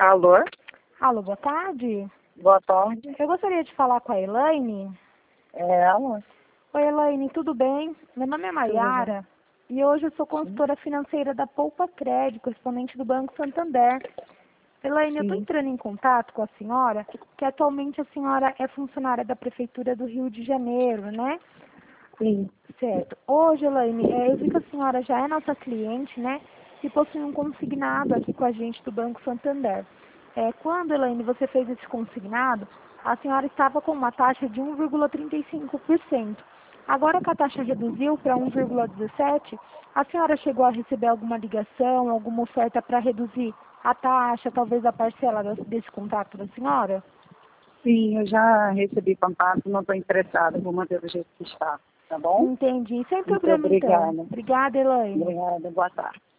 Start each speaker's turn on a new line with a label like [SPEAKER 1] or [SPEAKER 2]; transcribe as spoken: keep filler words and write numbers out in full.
[SPEAKER 1] Alô?
[SPEAKER 2] Alô, boa tarde.
[SPEAKER 1] Boa tarde.
[SPEAKER 2] Eu gostaria de falar com a Elaine.
[SPEAKER 1] É ela?
[SPEAKER 2] Oi, Elaine, tudo bem? Meu nome é Maiara e hoje eu sou consultora financeira da Poupa Crédito, correspondente do Banco Santander. Elaine, eu estou
[SPEAKER 1] Sim.
[SPEAKER 2] entrando em contato com a senhora, que atualmente a senhora é funcionária da Prefeitura do Rio de Janeiro, né?
[SPEAKER 1] Sim.
[SPEAKER 2] Certo. Hoje, Elaine, é, eu vi que a senhora já é nossa cliente, né? E possui um consignado aqui com a gente do Banco Santander. É, quando, Elaine, você fez esse consignado, a senhora estava com uma taxa de um vírgula trinta e cinco por cento. Agora que a taxa reduziu para um vírgula dezessete por cento, a senhora chegou a receber alguma ligação, alguma oferta para reduzir a taxa, talvez a parcela desse contrato da senhora?
[SPEAKER 1] Sim, eu já recebi contato, não estou interessada, vou manter do jeito que está, tá bom?
[SPEAKER 2] Entendi. Sem
[SPEAKER 1] Muito
[SPEAKER 2] problema, então.
[SPEAKER 1] obrigada.
[SPEAKER 2] Obrigada, Elaine.
[SPEAKER 1] Obrigada, boa tarde.